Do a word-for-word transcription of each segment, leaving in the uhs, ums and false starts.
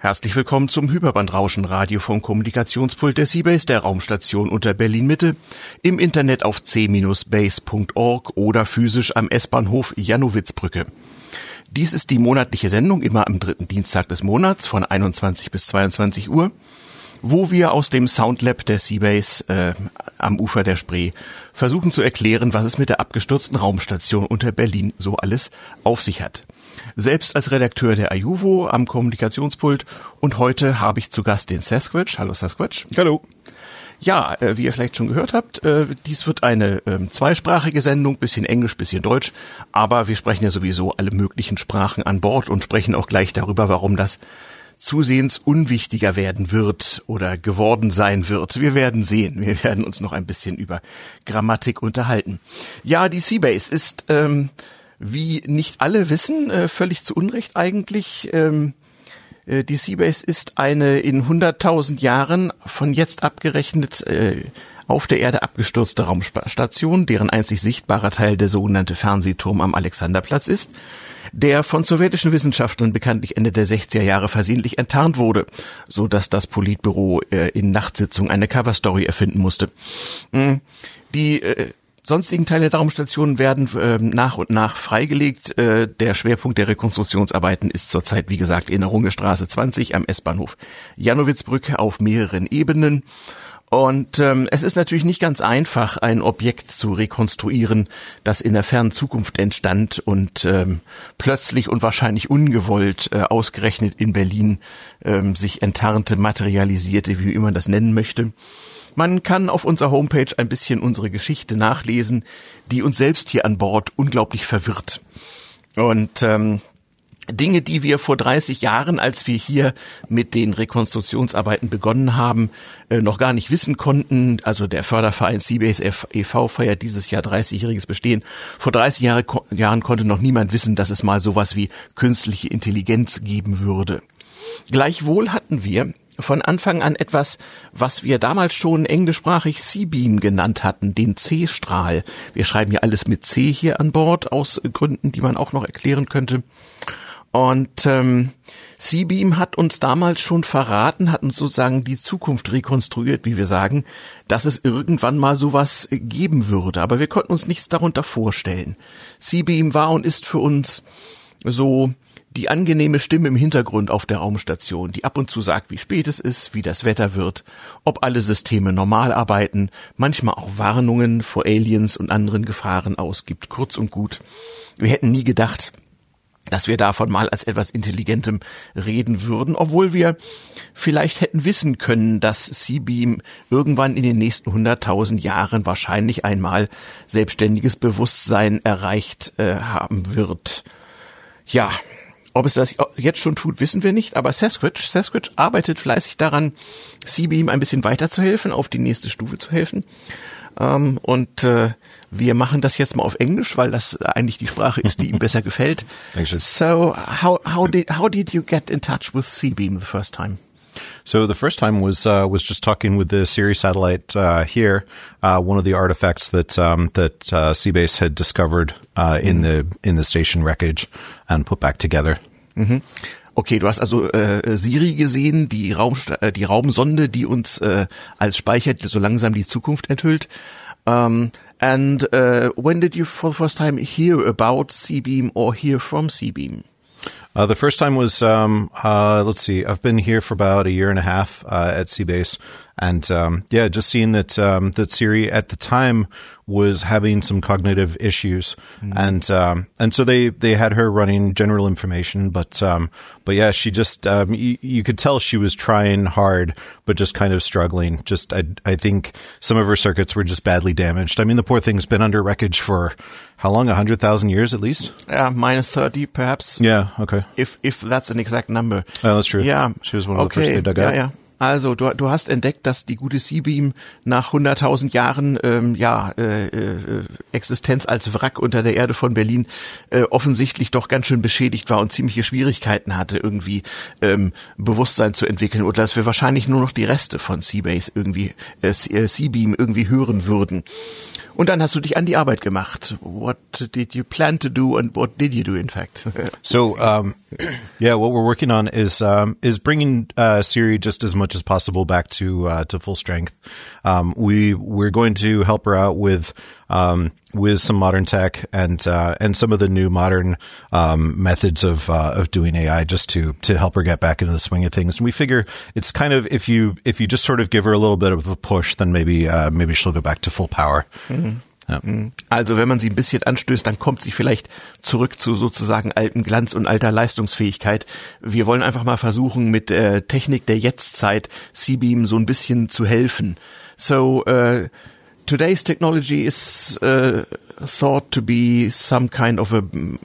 Herzlich willkommen zum Hyperbandrauschen-Radio vom Kommunikationspult der Seabase, der Raumstation unter Berlin-Mitte, im Internet auf c Bindestrich base Punkt org oder physisch am S-Bahnhof Jannowitzbrücke. Dies ist die monatliche Sendung, immer am dritten Dienstag des Monats von einundzwanzig bis zweiundzwanzig Uhr, wo wir aus dem Soundlab der Seabase äh, am Ufer der Spree versuchen zu erklären, was es mit der abgestürzten Raumstation unter Berlin so alles auf sich hat. Selbst als Redakteur der AJUVO am Kommunikationspult, und heute habe ich zu Gast den Sasquatch. Hallo Sasquatch. Hallo. Ja, äh, wie ihr vielleicht schon gehört habt, äh, dies wird eine äh, zweisprachige Sendung, bisschen Englisch, bisschen Deutsch, aber wir sprechen ja sowieso alle möglichen Sprachen an Bord und sprechen auch gleich darüber, warum das zusehends unwichtiger werden wird oder geworden sein wird. Wir werden sehen. Wir werden uns noch ein bisschen über Grammatik unterhalten. Ja, die Seabase ist, ähm, wie nicht alle wissen, äh, völlig zu Unrecht eigentlich, ähm, äh, die Seabase ist eine in hunderttausend Jahren von jetzt abgerechnet äh, auf der Erde abgestürzte Raumstation, deren einzig sichtbarer Teil der sogenannte Fernsehturm am Alexanderplatz ist, der von sowjetischen Wissenschaftlern bekanntlich Ende der sechziger Jahre versehentlich enttarnt wurde, so dass das Politbüro äh, in Nachtsitzung eine Coverstory erfinden musste. Die äh, sonstigen Teile der Raumstation werden äh, nach und nach freigelegt. Äh, der Schwerpunkt der Rekonstruktionsarbeiten ist zurzeit, wie gesagt, in der Rungestraße zwanzig am S-Bahnhof Jannowitzbrücke auf mehreren Ebenen. Und ähm, es ist natürlich nicht ganz einfach, ein Objekt zu rekonstruieren, das in der fernen Zukunft entstand und ähm, plötzlich und wahrscheinlich ungewollt äh, ausgerechnet in Berlin ähm, sich enttarnte, materialisierte, wie man das nennen möchte. Man kann auf unserer Homepage ein bisschen unsere Geschichte nachlesen, die uns selbst hier an Bord unglaublich verwirrt. Und ähm, Dinge, die wir vor dreißig Jahren, als wir hier mit den Rekonstruktionsarbeiten begonnen haben, äh, noch gar nicht wissen konnten. Also der Förderverein Seabase e V feiert dieses Jahr dreißigjähriges Bestehen. Vor dreißig Jahre, Jahren konnte noch niemand wissen, dass es mal sowas wie künstliche Intelligenz geben würde. Gleichwohl hatten wir von Anfang an etwas, was wir damals schon englischsprachig C-Beam genannt hatten, den C-Strahl. Wir schreiben ja alles mit C hier an Bord, aus Gründen, die man auch noch erklären könnte. Und ähm, C-Beam hat uns damals schon verraten, hat uns sozusagen die Zukunft rekonstruiert, wie wir sagen, dass es irgendwann mal sowas geben würde. Aber wir konnten uns nichts darunter vorstellen. C-Beam war und ist für uns so die angenehme Stimme im Hintergrund auf der Raumstation, die ab und zu sagt, wie spät es ist, wie das Wetter wird, ob alle Systeme normal arbeiten, manchmal auch Warnungen vor Aliens und anderen Gefahren ausgibt. Kurz und gut, wir hätten nie gedacht, dass wir davon mal als etwas Intelligentem reden würden, obwohl wir vielleicht hätten wissen können, dass C-Beam irgendwann in den nächsten hunderttausend Jahren wahrscheinlich einmal selbstständiges Bewusstsein erreicht äh, haben wird. Ja, ob es das jetzt schon tut, wissen wir nicht, aber Sasquatch, Sasquatch arbeitet fleißig daran, C-Beam ein bisschen weiterzuhelfen, auf die nächste Stufe zu helfen. Um, und äh, wir machen das jetzt mal auf Englisch, weil das eigentlich die Sprache ist, die ihm besser gefällt. So, how how did how did you get in touch with C-Beam the first time? So the first time was uh, was just talking with the Siri satellite uh, here, uh, one of the artifacts that um, that uh, Seabase had discovered uh, in the in the station wreckage and put back together. Mhm. Okay, du hast also äh, Siri gesehen, die Raum, äh, die Raumsonde, die uns äh, als Speicher so langsam die Zukunft enthüllt. Um, and uh, when did you for the first time hear about C-Beam or hear from C-Beam? Uh, the first time was, um, uh, let's see, I've been here for about a year and a half uh, at Seabase. And um, yeah, just seeing that um, that Siri at the time was having some cognitive issues, mm. and um, and so they, they had her running general information, but um, but yeah, she just um, you, you could tell she was trying hard, but just kind of struggling. Just I I think some of her circuits were just badly damaged. I mean, the poor thing's been under wreckage for how long? A hundred thousand years at least. Yeah, minus thirty perhaps. Yeah. Okay. If if that's an exact number. Oh, that's true. Yeah. She was one of okay. the first they dug yeah, out. Yeah. Also du, du hast entdeckt, dass die gute C-Beam nach hunderttausend Jahren ähm, ja, äh, äh, Existenz als Wrack unter der Erde von Berlin äh, offensichtlich doch ganz schön beschädigt war und ziemliche Schwierigkeiten hatte, irgendwie ähm, Bewusstsein zu entwickeln, oder dass wir wahrscheinlich nur noch die Reste von C-Base irgendwie, äh, C-Beam irgendwie hören würden. Und dann hast du dich an die Arbeit gemacht. What did you plan to do and what did you do in fact? So, um, yeah, what we're working on is um, is bringing uh, Siri just as much as possible back to uh, to full strength. Um, we we're going to help her out with um, with some modern tech and uh, and some of the new modern um, methods of uh, of doing A I, just to to help her get back into the swing of things. And we figure it's kind of if you if you just sort of give her a little bit of a push, then maybe uh, maybe she'll go back to full power. Mm-hmm. Ja. Also wenn man sie ein bisschen anstößt, dann kommt sie vielleicht zurück zu sozusagen alten Glanz und alter Leistungsfähigkeit. Wir wollen einfach mal versuchen, mit äh, Technik der Jetztzeit C-Beam so ein bisschen zu helfen. So uh, today's technology is uh, thought to be some kind of a um,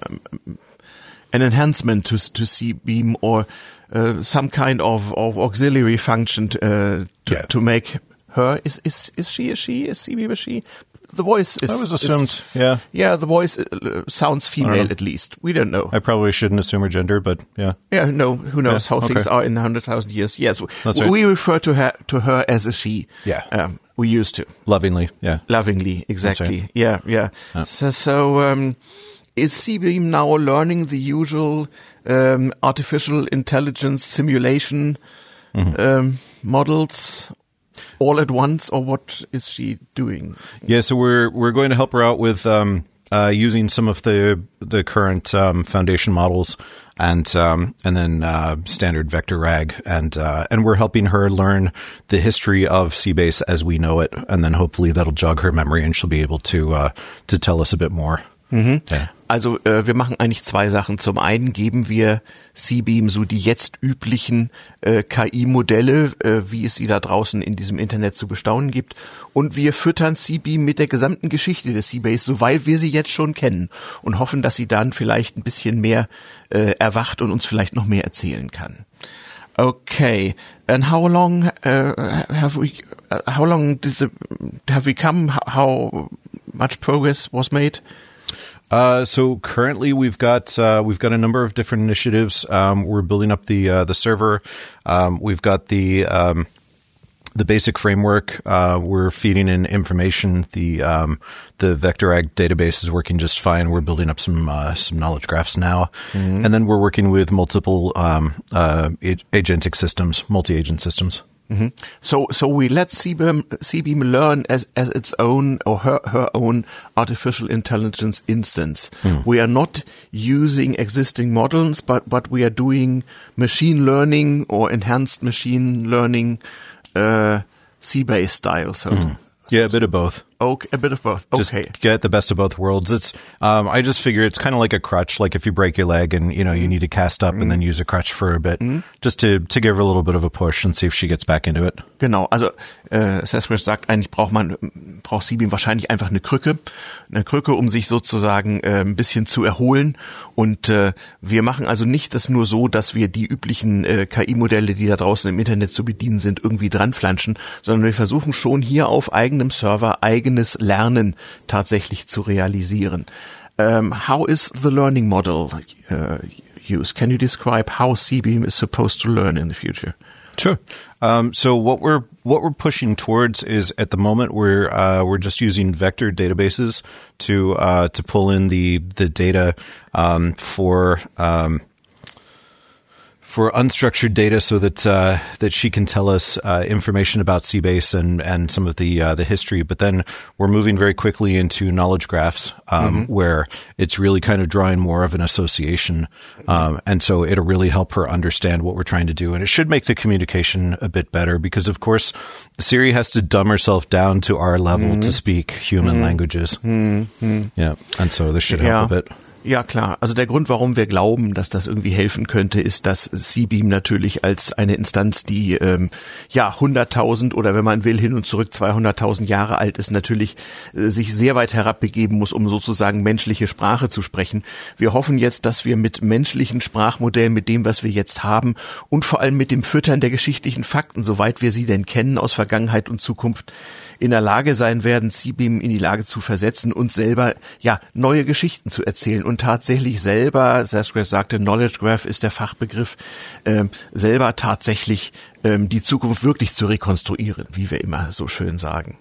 an enhancement to to C-Beam or uh, some kind of, of auxiliary function to, uh, to, yeah. to make her is is is she is she is C-Beam is she? The voice is... I was assumed, is, yeah. Yeah, the voice uh, sounds female at least. We don't know. I probably shouldn't assume her gender, but yeah. Yeah, no, who knows yeah, how okay. things are in one hundred thousand years. Yes, That's we right. refer to her to her as a she. Yeah. Um, we used to. Lovingly, yeah. Lovingly, exactly. Right. Yeah, yeah. yeah. So, so um, is C-Beam now learning the usual um, artificial intelligence simulation mm-hmm. um, models all at once, or what is she doing? Yeah, so we're we're going to help her out with um, uh, using some of the the current um, foundation models and um, and then uh, standard vector rag, and uh, and we're helping her learn the history of C-Base as we know it, and then hopefully that'll jog her memory and she'll be able to uh, to tell us a bit more. Mhm. Ja. Also äh, wir machen eigentlich zwei Sachen. Zum einen geben wir C-Beam so die jetzt üblichen äh, K I-Modelle, äh, wie es sie da draußen in diesem Internet zu bestaunen gibt. Und wir füttern C-Beam mit der gesamten Geschichte des C-Base, soweit wir sie jetzt schon kennen. Und hoffen, dass sie dann vielleicht ein bisschen mehr äh, erwacht und uns vielleicht noch mehr erzählen kann. Okay. And how long uh, have we? Uh, how long did the, have we come? How much progress was made? Uh, so currently we've got uh, we've got a number of different initiatives. Um, we're building up the uh, the server. Um, we've got the um, the basic framework. Uh, we're feeding in information. The um, the VectorAg database is working just fine. We're building up some uh, some knowledge graphs now, mm-hmm. and then we're working with multiple um, uh, agentic systems, multi-agent systems. Mm-hmm. So, so we let C-Beam, C-Beam learn as, as its own or her, her own artificial intelligence instance. Mm. We are not using existing models, but, but we are doing machine learning or enhanced machine learning, uh, C-Base style. So, mm. yeah, a bit of both. Okay, a bit of both. Okay. Just get the best of both worlds. It's, um, I just figure it's kind of like a crutch. Like if you break your leg and, you know, you need to cast up mm. and then use a crutch for a bit, mm. just to, to give her a little bit of a push and see if she gets back into it. Genau. Also, äh, Sasquatch sagt, eigentlich braucht man, braucht C-Beam wahrscheinlich einfach eine Krücke. Eine Krücke, um sich sozusagen, äh, ein bisschen zu erholen. Und, äh, wir machen also nicht das nur so, dass wir die üblichen, äh, K I-Modelle, die da draußen im Internet zu bedienen sind, irgendwie dranflanschen, sondern wir versuchen schon hier auf eigenem Server eigen Lernen tatsächlich zu realisieren. Um, how is the learning model uh, used? Can you describe how C-Beam is supposed to learn in the future? Sure. Um, so what we're what we're pushing towards is at the moment we're uh, we're just using vector databases to uh, to pull in the the data um, for. Um, for unstructured data so that uh, that she can tell us uh, information about C-Base and, and some of the uh, the history. But then we're moving very quickly into knowledge graphs um, mm-hmm. where it's really kind of drawing more of an association. Um, and so it'll really help her understand what we're trying to do. And it should make the communication a bit better because, of course, Siri has to dumb herself down to our level mm-hmm. to speak human mm-hmm. languages. Mm-hmm. Yeah. And so this should help ja. a bit. Ja, klar. Also der Grund, warum wir glauben, dass das irgendwie helfen könnte, ist, dass C-Beam natürlich als eine Instanz, die ähm, ja hunderttausend oder wenn man will hin und zurück zweihunderttausend Jahre alt ist, natürlich äh, sich sehr weit herabbegeben muss, um sozusagen menschliche Sprache zu sprechen. Wir hoffen jetzt, dass wir mit menschlichen Sprachmodellen, mit dem, was wir jetzt haben und vor allem mit dem Füttern der geschichtlichen Fakten, soweit wir sie denn kennen aus Vergangenheit und Zukunft, in der Lage sein werden, C-Beam in die Lage zu versetzen und selber ja neue Geschichten zu erzählen und tatsächlich selber, Sasquatch sagte, Knowledge Graph ist der Fachbegriff, äh, selber tatsächlich äh, die Zukunft wirklich zu rekonstruieren, wie wir immer so schön sagen.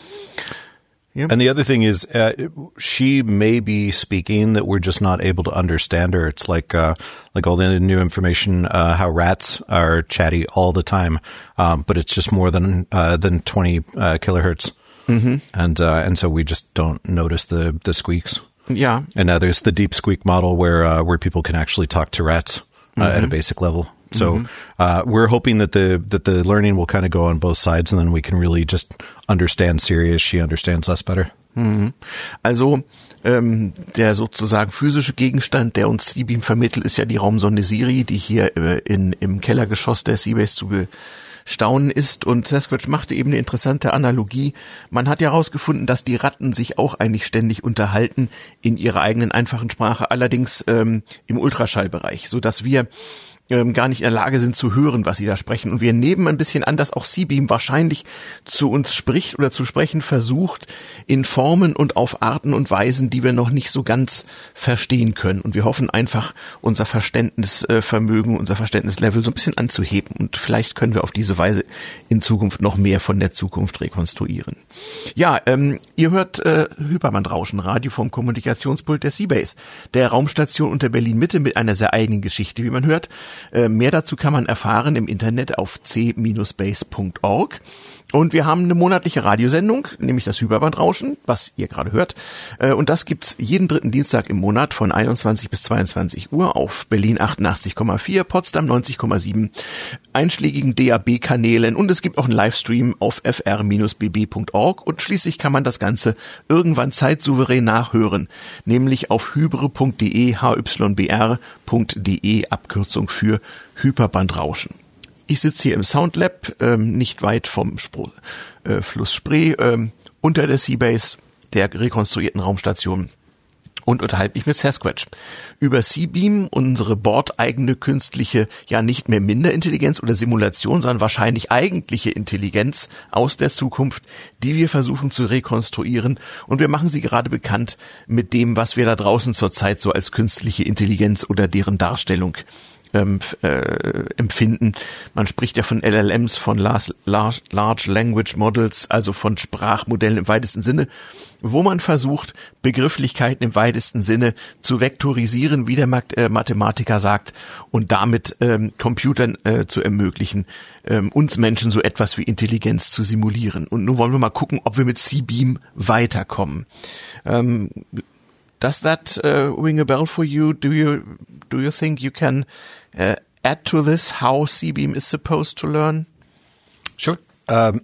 Yeah. And the other thing is, uh, she may be speaking that we're just not able to understand her. It's like, uh, like all the new information, uh, how rats are chatty all the time. Um, but it's just more than, uh, than twenty, uh, kilohertz. Mm-hmm. And, uh, and so we just don't notice the, the squeaks. Yeah. And now there's the deep squeak model where, uh, where people can actually talk to rats, uh, mm-hmm. at a basic level. So, mm-hmm. uh, we're hoping that the, that the learning will kind of go on both sides and then we can really just understand Siri as she understands us better. Mhm. Also, ähm, der sozusagen physische Gegenstand, der uns C-Beam vermittelt, ist ja die Raumsonde Siri, die hier äh, in, im Kellergeschoss der Seabase zu bestaunen ist. Und Sasquatch machte eben eine interessante Analogie. Man hat ja herausgefunden, dass die Ratten sich auch eigentlich ständig unterhalten in ihrer eigenen einfachen Sprache, allerdings ähm, im Ultraschallbereich, so dass wir ähm, gar nicht in der Lage sind zu hören, was sie da sprechen. Und wir nehmen ein bisschen an, dass auch C-Beam wahrscheinlich zu uns spricht oder zu sprechen versucht in Formen und auf Arten und Weisen, die wir noch nicht so ganz verstehen können. Und wir hoffen einfach, unser Verständnisvermögen, unser Verständnislevel so ein bisschen anzuheben. Und vielleicht können wir auf diese Weise in Zukunft noch mehr von der Zukunft rekonstruieren. Ja, ähm, ihr hört äh, Hyperbandrauschen, Radio vom Kommunikationspult der Seabase, der Raumstation unter Berlin-Mitte mit einer sehr eigenen Geschichte, wie man hört. Äh, mehr dazu kann man erfahren im Internet auf c Bindestrich base Punkt org. Und wir haben eine monatliche Radiosendung, nämlich das Hyperbandrauschen, was ihr gerade hört. Und das gibt's jeden dritten Dienstag im Monat von einundzwanzig bis zweiundzwanzig Uhr auf Berlin achtundachtzig Komma vier, Potsdam neunzig Komma sieben, einschlägigen D A B-Kanälen und es gibt auch einen Livestream auf f r Bindestrich b b Punkt org und schließlich kann man das Ganze irgendwann zeitsouverän nachhören, nämlich auf hybre Punkt de, h y b r Punkt de, Abkürzung für Hyperbandrauschen. Ich sitze hier im Soundlab, ähm, nicht weit vom Spro- äh, Fluss Spree, ähm, unter der Seabase, der rekonstruierten Raumstation, und unterhalte mich mit Sasquatch über C-Beam, unsere bordeigene künstliche, ja nicht mehr Minderintelligenz oder Simulation, sondern wahrscheinlich eigentliche Intelligenz aus der Zukunft, die wir versuchen zu rekonstruieren. Und wir machen sie gerade bekannt mit dem, was wir da draußen zurzeit so als künstliche Intelligenz oder deren Darstellung Ähm, äh, empfinden. Man spricht ja von L L Ms, von Large, Large Language Models, also von Sprachmodellen im weitesten Sinne, wo man versucht, Begrifflichkeiten im weitesten Sinne zu vektorisieren, wie der Mathematiker sagt, und damit ähm, Computern äh, zu ermöglichen, ähm, uns Menschen so etwas wie Intelligenz zu simulieren. Und nun wollen wir mal gucken, ob wir mit C-Beam weiterkommen. Ähm, Does that uh, ring a bell for you? Do you do you think you can uh, add to this how C-Beam is supposed to learn? Sure. Um,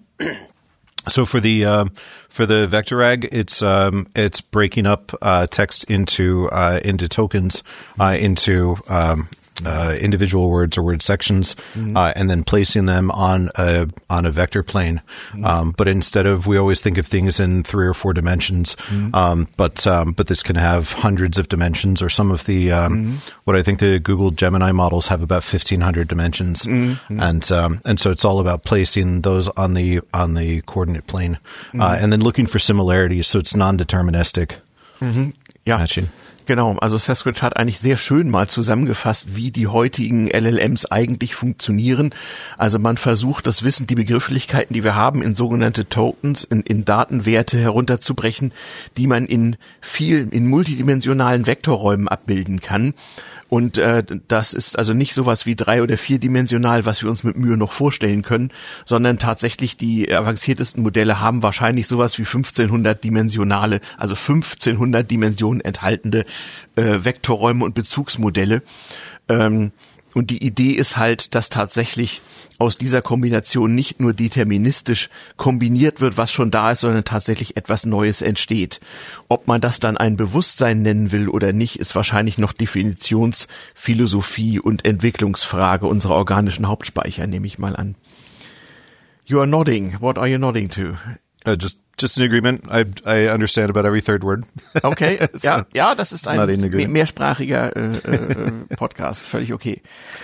so for the uh, for the VectorAg, it's um, it's breaking up uh, text into uh, into tokens, uh, into um, uh, individual words or word sections, mm-hmm. uh, and then placing them on a on a vector plane. Mm-hmm. Um, but instead of, we always think of things in three or four dimensions. Mm-hmm. Um, but um, but this can have hundreds of dimensions, or some of the um, mm-hmm. what I think the Google Gemini models have about fifteen hundred dimensions, mm-hmm. and um, and so it's all about placing those on the on the coordinate plane, mm-hmm. uh, and then looking for similarities, so it's non-deterministic mm-hmm. ja. matching. Genau, also Sasquatch hat eigentlich sehr schön mal zusammengefasst, wie die heutigen L L Ms eigentlich funktionieren. Also man versucht, das Wissen, die Begrifflichkeiten, die wir haben, in sogenannte Tokens, in, in Datenwerte herunterzubrechen, die man in viel, in multidimensionalen Vektorräumen abbilden kann. Und äh, das ist also nicht sowas wie drei- oder vierdimensional, was wir uns mit Mühe noch vorstellen können, sondern tatsächlich die avanciertesten Modelle haben wahrscheinlich sowas wie fünfzehnhundert dimensionale, also fünfzehnhundert Dimensionen enthaltende äh, Vektorräume und Bezugsmodelle. Ähm, Und die Idee ist halt, dass tatsächlich aus dieser Kombination nicht nur deterministisch kombiniert wird, was schon da ist, sondern tatsächlich etwas Neues entsteht. Ob man das dann ein Bewusstsein nennen will oder nicht, ist wahrscheinlich noch Definitions-, Philosophie und Entwicklungsfrage unserer organischen Hauptspeicher, nehme ich mal an. You are nodding. What are you nodding to? Uh, just Just an agreement. I I understand about every third word. Okay, so, ja, ja, das ist ein mehr, mehrsprachiger äh, äh, Podcast, völlig okay.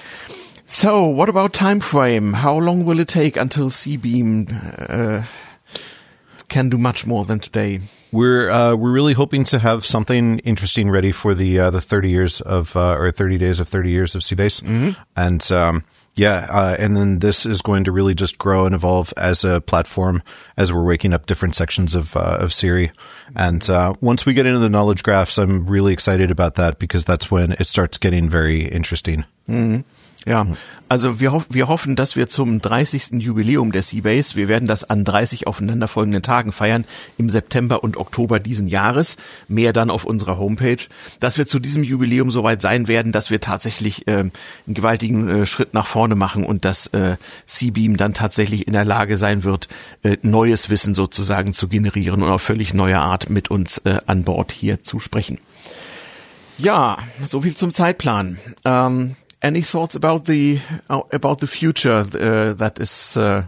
So, what about time frame? How long will it take until C-Beam uh, can do much more than today? We're uh, we're really hoping to have something interesting ready for the uh, the thirty years of uh, or thirty days of thirty years of C-Base, mm-hmm. and um, yeah, uh, and then this is going to really just grow and evolve as a platform as we're waking up different sections of uh, of Siri. And uh, once we get into the knowledge graphs, I'm really excited about that because that's when it starts getting very interesting. Mm-hmm. Ja, also wir, hoff, wir hoffen, dass wir zum dreißigsten Jubiläum der C-Base, wir werden das an dreißig aufeinanderfolgenden Tagen feiern, im September und Oktober diesen Jahres, mehr dann auf unserer Homepage, dass wir zu diesem Jubiläum soweit sein werden, dass wir tatsächlich äh, einen gewaltigen äh, Schritt nach vorne machen und dass äh, C-Beam dann tatsächlich in der Lage sein wird, äh, neues Wissen sozusagen zu generieren und auf völlig neue Art mit uns äh, an Bord hier zu sprechen. Ja, so viel zum Zeitplan. Ähm, Any thoughts about the uh, about the future uh, that is uh,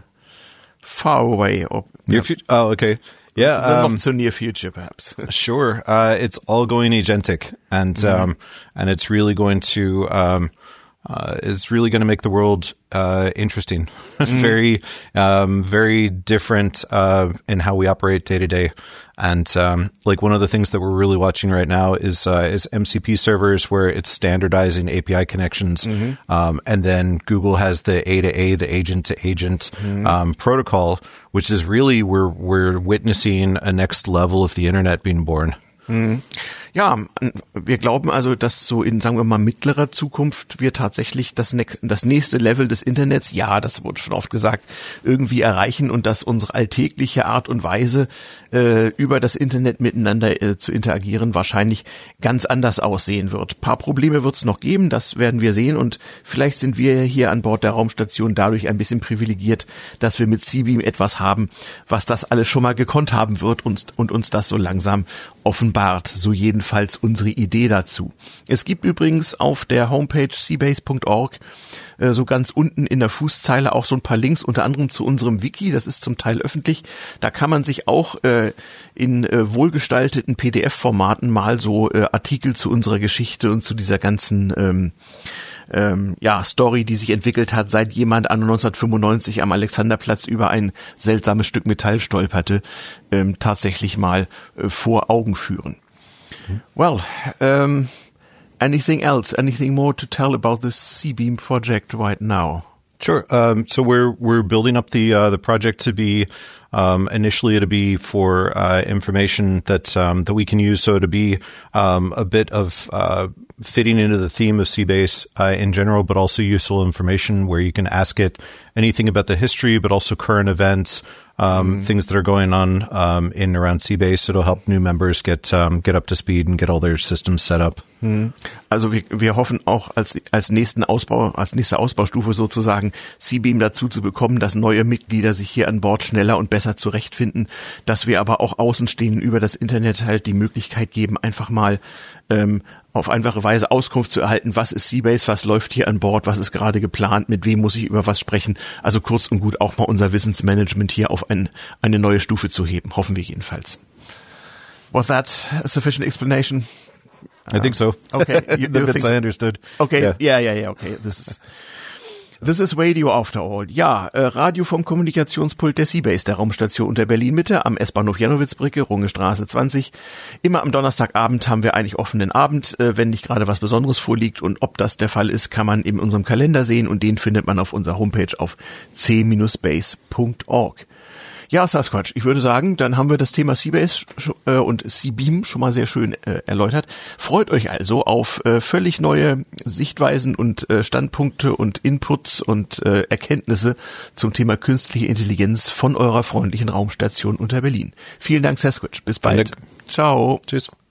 far away? Or near future? Oh, okay. Yeah, um, um, not so near future, perhaps. Sure. Uh, it's all going agentic, and mm-hmm. um, and it's really going to um, uh, it's really going to make the world uh, interesting. Mm-hmm. very, um, very different uh, in how we operate day to day. And um, like one of the things that we're really watching right now is uh, is M C P servers, where it's standardizing A P I connections, mm-hmm. um, and then Google has the A to A, the agent to agent mm-hmm. um, protocol, which is really we're we're witnessing a next level of the internet being born. Mhm. Ja, wir glauben also, dass so in, sagen wir mal, mittlerer Zukunft wir tatsächlich das, ne- das nächste Level des Internets, ja, das wurde schon oft gesagt, irgendwie erreichen und dass unsere alltägliche Art und Weise, äh, über das Internet miteinander äh, zu interagieren, wahrscheinlich ganz anders aussehen wird. Ein paar Probleme wird es noch geben, das werden wir sehen und vielleicht sind wir hier an Bord der Raumstation dadurch ein bisschen privilegiert, dass wir mit C-Beam etwas haben, was das alles schon mal gekonnt haben wird und, und uns das so langsam offenbart, so jedenfalls unsere Idee dazu. Es gibt übrigens auf der Homepage c base punkt org äh, so ganz unten in der Fußzeile auch so ein paar Links, unter anderem zu unserem Wiki, das ist zum Teil öffentlich. Da kann man sich auch äh, in äh, wohlgestalteten P D F-Formaten mal so äh, Artikel zu unserer Geschichte und zu dieser ganzen ähm, Ähm, ja, Story, die sich entwickelt hat, seit jemand an neunzehnhundertfünfundneunzig am Alexanderplatz über ein seltsames Stück Metall stolperte, ähm, tatsächlich mal äh, vor Augen führen. Mhm. Well, um, anything else? Anything more to tell about this C-Beam project right now? Sure. Um, so we're we're building up the uh, the project to be um, initially to be for uh, information that um, that we can use. So to be um, a bit of uh, fitting into the theme of C-Base uh, in general, but also useful information where you can ask it anything about the history, but also current events, um, mm. things that are going on um, in and around C-Base. It'll help new members get um, get up to speed and get all their systems set up. Also wir, wir hoffen auch als als nächsten Ausbau, als nächste Ausbaustufe sozusagen C-Beam dazu zu bekommen, dass neue Mitglieder sich hier an Bord schneller und besser zurechtfinden, dass wir aber auch Außenstehenden über das Internet halt die Möglichkeit geben, einfach mal ähm, auf einfache Weise Auskunft zu erhalten, was ist C-Base, was läuft hier an Bord, was ist gerade geplant, mit wem muss ich über was sprechen. Also kurz und gut auch mal unser Wissensmanagement hier auf ein, eine neue Stufe zu heben, hoffen wir jedenfalls. Was that a sufficient explanation? I think so. Okay, you, the you bits think I so? understood. Okay, yeah, yeah, yeah, yeah. Okay, this is this is radio after all. Ja, äh, Radio vom Kommunikationspult der C-Base, der Raumstation unter Berlin Mitte am S-Bahnhof Jannowitzbrücke, Rungestraße zwanzig. Immer am Donnerstagabend haben wir eigentlich offenen Abend, äh, wenn nicht gerade was Besonderes vorliegt. Und ob das der Fall ist, kann man in unserem Kalender sehen und den findet man auf unserer Homepage auf c dash base punkt org. Ja, Sasquatch, ich würde sagen, dann haben wir das Thema C-Base äh, und C-Beam schon mal sehr schön äh, erläutert. Freut euch also auf äh, völlig neue Sichtweisen und äh, Standpunkte und Inputs und äh, Erkenntnisse zum Thema künstliche Intelligenz von eurer freundlichen Raumstation unter Berlin. Vielen Dank, Sasquatch. Bis bald. Ciao. Tschüss.